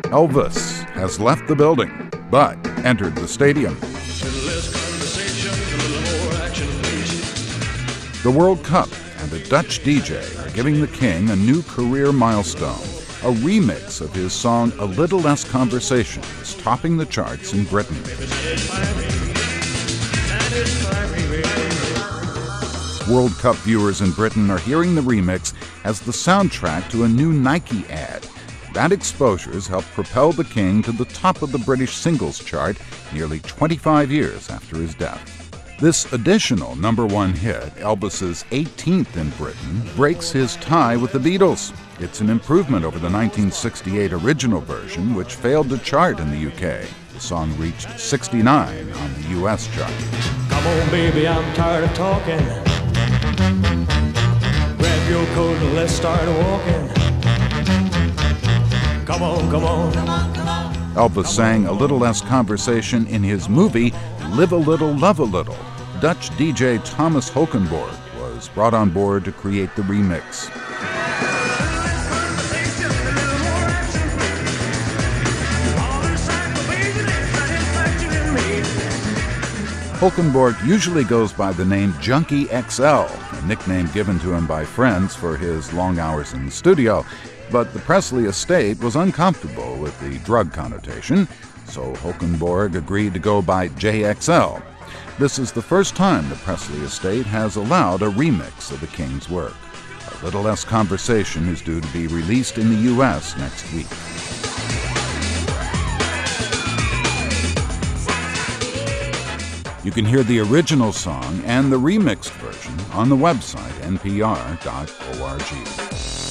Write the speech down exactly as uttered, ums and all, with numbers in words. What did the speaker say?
Elvis has left the building, but entered the stadium. The World Cup and a Dutch D J are giving the King a new career milestone. A remix of his song A Little Less Conversation is topping the charts in Britain. World Cup viewers in Britain are hearing the remix as the soundtrack to a new Nike ad. That exposure's helped propel the King to the top of the British singles chart nearly twenty-five years after his death. This additional number one hit, Elvis's eighteenth in Britain, breaks his tie with the Beatles. It's an improvement over the nineteen sixty-eight original version, which failed to chart in the U K. The song reached sixty-nine on the U S chart. Come on, baby, I'm tired of talking. Grab your coat and let's start walking. Come on, come on. Come on, come on. Elvis sang A Little Less Conversation in his movie Live a Little, Love a Little. Dutch D J Thomas Hokenborg was brought on board to create the remix. Hokenborg usually goes by the name Junkie X L, a nickname given to him by friends for his long hours in the studio. But the Presley estate was uncomfortable with the drug connotation, so Hokenborg agreed to go by J X L. This is the first time the Presley estate has allowed a remix of the King's work. A Little Less Conversation is due to be released in the U S next week. You can hear the original song and the remixed version on the website N P R dot org.